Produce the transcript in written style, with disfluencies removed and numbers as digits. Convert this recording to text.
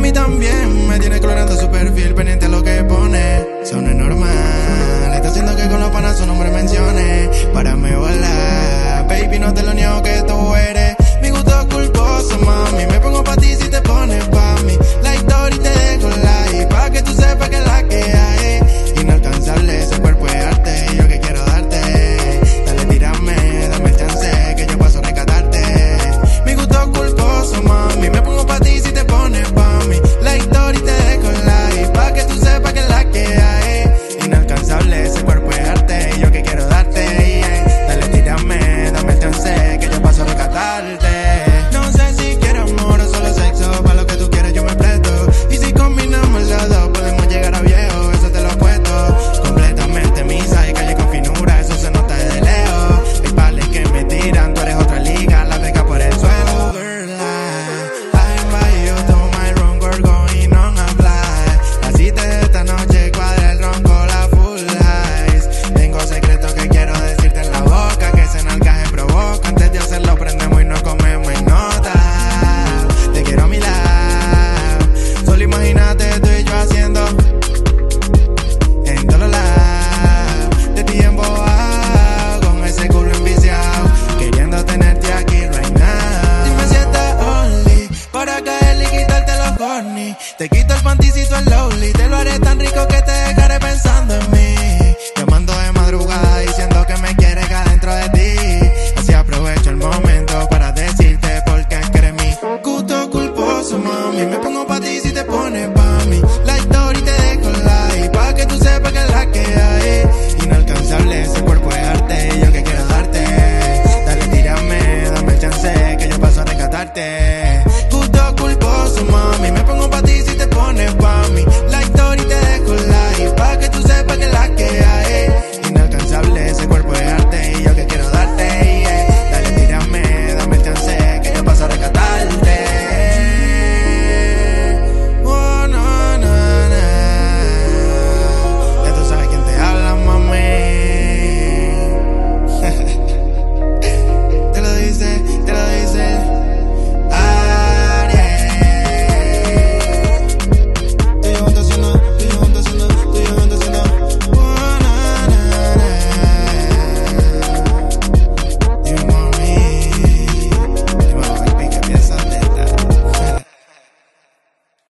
mí también me tiene clonando su perfil, pendiente a lo que pone. Eso no es normal, está haciendo que con los panas su nombre mencione. Párame volar, baby, no te lo niego que tú eres mi gusto culposo, mami. Me pongo pa' ti si te pones pa' mí. La historia y te dejo like, pa' que tú sepas que es la que hay. Inalcanzable, ese cuerpo es arte, yo que quiero darte. Dale, tírame, dame el chance, que yo paso a rescatarte. Mi gusto culposo, mami. Me pongo pa' ti si te pones pa' mí. La historia y te dejo like, pa' que tú sepas que es la que hay. Inalcanzable, ese cuerpo es arte, yo que quiero darte. Dale, tírame, dame el chance, que yo paso a rescatarte. No sé si quieres amor o solo sexo, pa' lo que tú quieres yo me presto. Y si combinamos los dos podemos llegar a viejo, eso te lo apuesto. Completamente misa y calle con finura, eso se nota desde lejos. Hay pales que me tiran, tú eres otra liga, la beca por el suelo. Girl, I invite you to my room, we're going on a flight. La cita de esta noche cuadra el ron con la full ice. Tengo secretos que quiero decirte en la boca, que ese nalgaje provoca. Antes de hacerlo prendemos y no comemos en nota. Te quiero a mi lado, solo imagínate tú y yo haciendo en todos lados, de ti embobado, con ese culo enviciado, queriendo tenerte aquí right now. Dime si estás only, para caerle y quitarte los corny. Te quito el panticito el lowly,